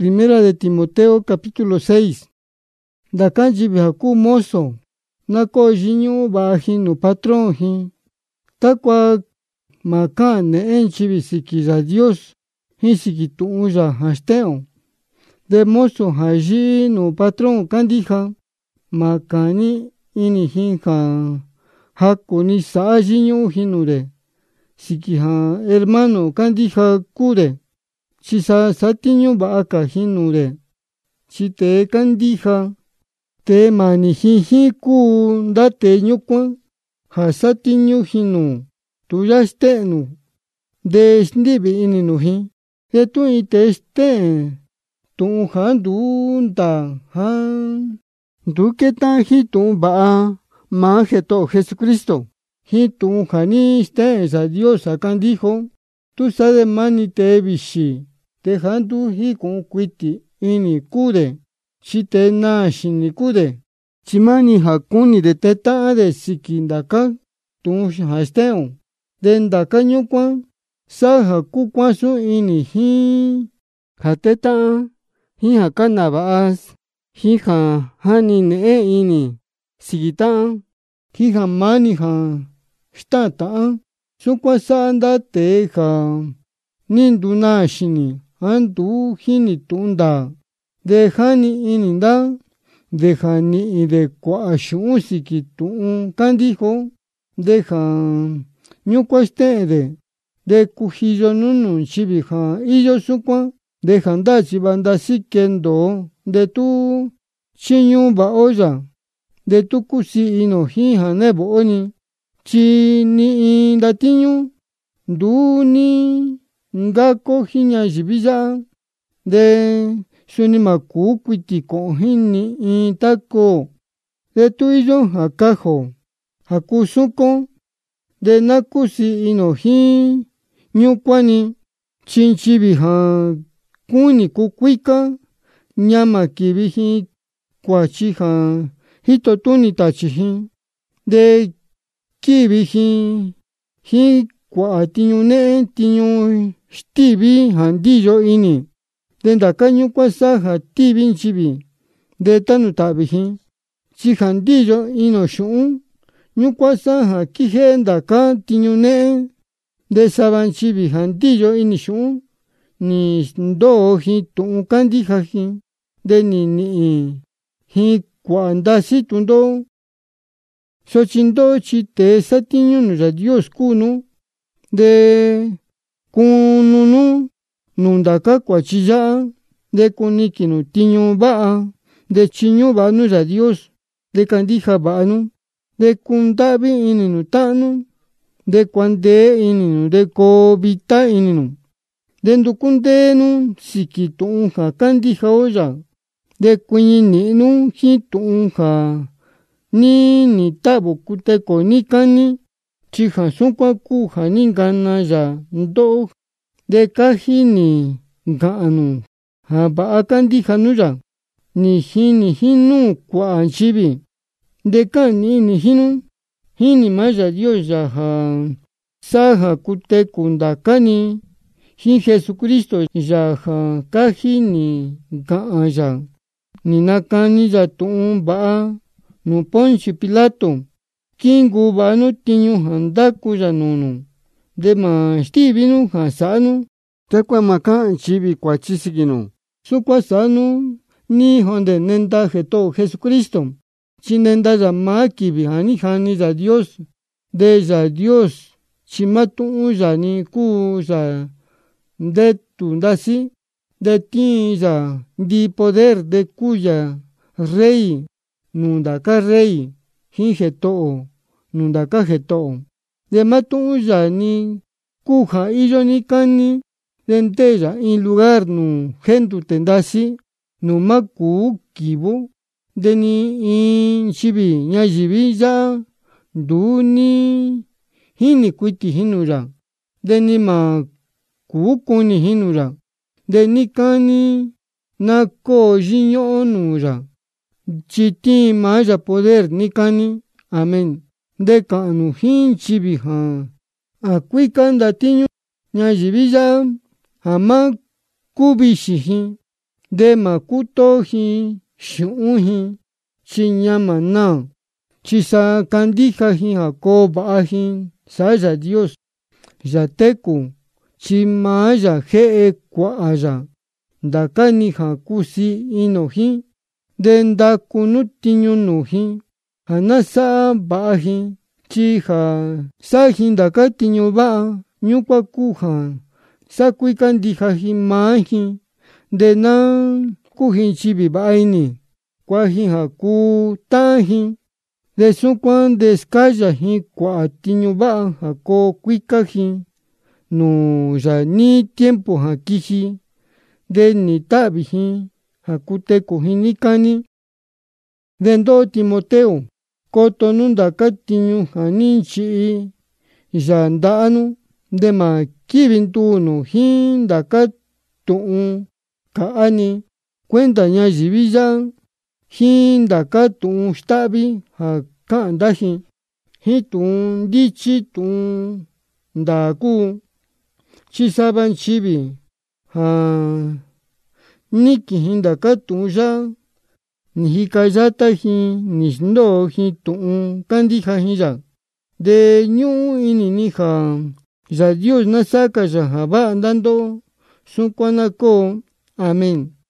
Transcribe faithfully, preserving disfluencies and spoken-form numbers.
Primera de Timoteo capítulo seis. Dakanji bihaku mozo. Nako jinyu baji no patrón hi. Takwa makane enchibi sikira Dios. Hisiki tuuja hasteo. De mozo haji no patrón kandija. Makani ini hinka. Haku ni saa jinyu hinure. Sikiha hermano kandija kure. Chisa satiño baaka hinure. Chite kandija. Te mani hihi ku ndate nyukwan. Ha satiño hinu. Tuya stenu. De sndibi ininu hi. De tu ite ste. Tu handu nda han. Duketa hi tu baa. Ma jeto Jesucristo. Hi tu hani ste esa Dios akandijo. Tu sade mani te bishi. Te handu hi kun kwiti ini kure. Chite na shini kure. Chimani hakuni de teta de sikindaka. Tu hasteo. De ndaka nyukwan. Sa haku kwasu ini hi. Hateta. Hi hakana baas. Hi ha hani ne ini. Sigita. Hi ha mani ha. Stata. Sukwa sa andate ha. Nindu na shini. Andu hini tunda. Dejani ininda. Dejani de kwa shusiki tu kandijo. Deja nyukwa stede. De kuhiyo nunu chibiha. Iyo sukwa. Dejanda chibanda sikendo. De tu chinyu baoya. De tu kusi ino hija nebo oni. Chi ni indatiñu. Du ni. Ngako hiña jibiya. De suni maku kwiti kohini intako. De tu iyo hakajo. Hakusuko. De nakusi ino hi. Nyukwani. Chinchibiha. Kuni kukwika. Nyama kibihi. Kwachiha. Hito tuni tachihi. De kibihi. Hi kwa tiñu ne tiñu. Stibi handillo ini. De ndaka nyukwa saja tibi chibi. De tanu tabihi. Si handillo ino shun. Nyukwa saja kije ndaka tiñu ne. De saban chibi handillo ini shun. Ni ndo hi tu kandija hi. De ni ni. Hi kwa ndasi tundo. Sochindo chite satiñu nuja Dios kunu. De kununu. Nundaka kwa chiya. De kunikinu tiñu baa. De chiñu baa nuja Dios. De kandija baa nu. De kundabi ininu tanu. De kwande ininu. De kobita ininu. De ndukundenu sikitu unja kandija oya. De kuininu hitu unja. Ni ni tabo kuteko nikani. Chija sukwa kuja ningana ya ndo. De kaji ni ganu. Haba akandija nuya. Ni hini hinu kwa anchibi. De kani ni hinu. Hini maya Dios ya ha. Saja kuteko ndakani. Hi Jesucristo ya ha. Kaji ni gaan ya. Ni nakani ya tuun baa. No Poncio Pilato. Kingu banu tiñu handaku ya nunu. De ma stibinu hasanu. Tekwa maka chibi kwa chisiginu. Sukwa sanu. Ni honde nenda jeto Jesucristo. Chinenda ya maki bihani hani ya Dios. De ya Dios. Chimatu ya ni ku ya. De tu ndasi. De ti ya. Di poder de kuya. Rey. Nundaka rey. Hi jeto. Nundaka jeto. De matu ya ni. Kuja iyo ni kani. Denteya in lugar nu gentu tendasi. Nu maku kibo. De ni in chibi. Nyajibi ya. Du ni. Hini kuiti hinura. De ni ma. Kukuni hinura. De ni kani. Nako jinyo nura. Chiti maya poder nikani. Amén. De kanu hin chibi ha. Akuika ndatiño. Nyajibi ya. Hama kubishihi. de mà kuto hi xu'un hi chi ñama na chi sa kandija hi ja koo va'a hi sa Yāā Dios Yāā teku chi maa ya je'e kua'a ya ndaka ni ja kusii ino ji de ndaku nu tiñu nuu ji ja na sa'a va'a ji chi ja sa'a ji ndaka tiñu va'a ñukuan kuu ja sakuii kandija ji maa ji de na kuu ji nchivi va'a ini kua ji ja kuu ta'an ji de sukuan de skaya ji kua'a tiñu va'a ja koo kuika ji nuu ya ní tiempo ja kiji de ni ta'vi ji ja kuteku ji nikani. De ndo'o Timoteo, koto nu ndaka tiñu ja ni nchi'i ya nda'a nu de ma kivi ntuu nu jin ndaka tu'un ka'a ni kuenda ñayivi ya'a jin ndaka tu'un xta'vi ja ka'an ndaji jin tu'un ndityi tu'un ndaa kuu chi sava nchivi ja ni kiji ndaka tu'un ya'a ni jika yata ji ni xndoo ji tu'un kandija ji ya de ñu'u ini ni ja Yāā Dios na saka ya ja va'a nda ndo'o sukuan na koo. Amén.